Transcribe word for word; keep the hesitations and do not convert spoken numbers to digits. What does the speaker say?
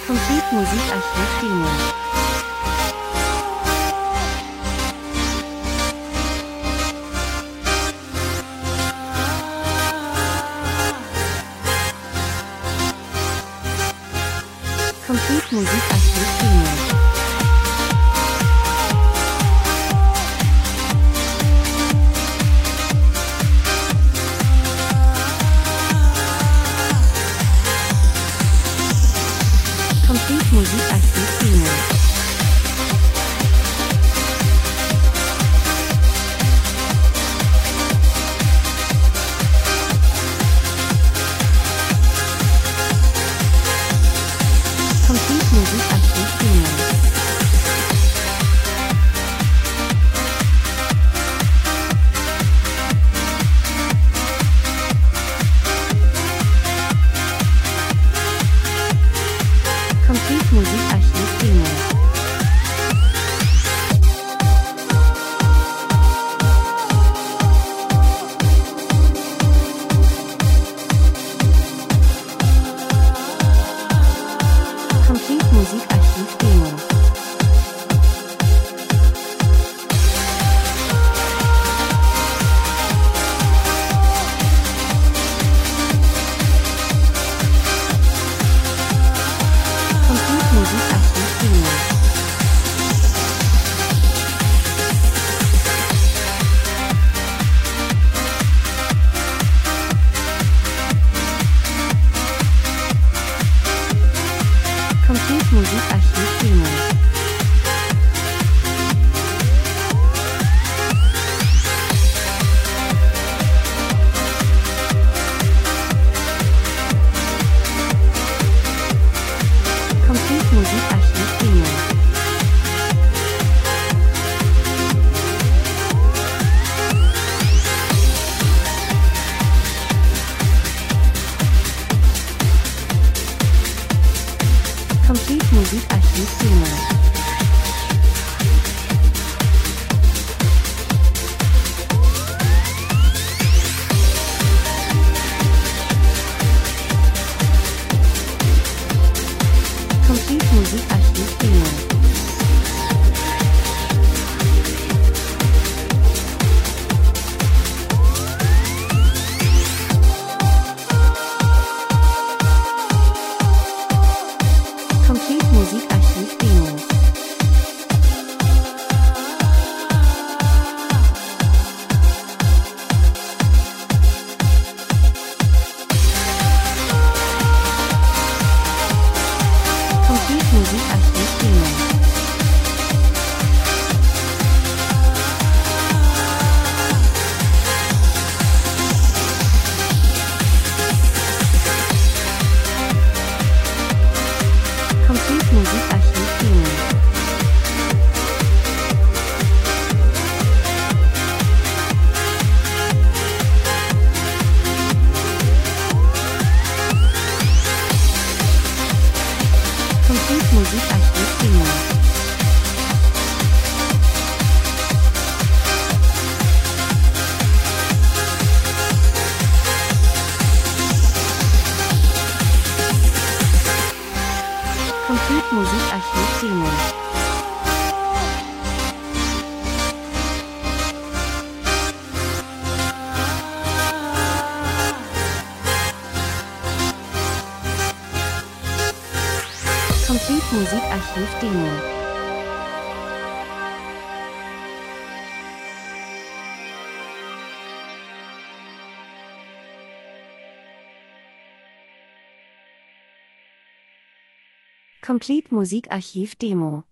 Complete Musikarchiv Demo. Complete Musikarchiv Demo. Complete Musikarchiv Demo. Complete Musikarchiv Demo. Complete Musikarchiv Demo. Complete Musikarchiv Demo. Complete Musikarchiv Demo. Complete Musikarchiv Demo. Complete Musikarchiv Demo. Complete Musikarchiv Demo. Complete Musikarchiv Demo. Complete Musikarchiv Demo. Complete Musikarchiv Demo. Complete Musikarchiv Demo. Complete Musikarchiv Demo. Complete Musikarchiv Demo. Complete Musikarchiv Demo. Complete Musikarchiv Demo.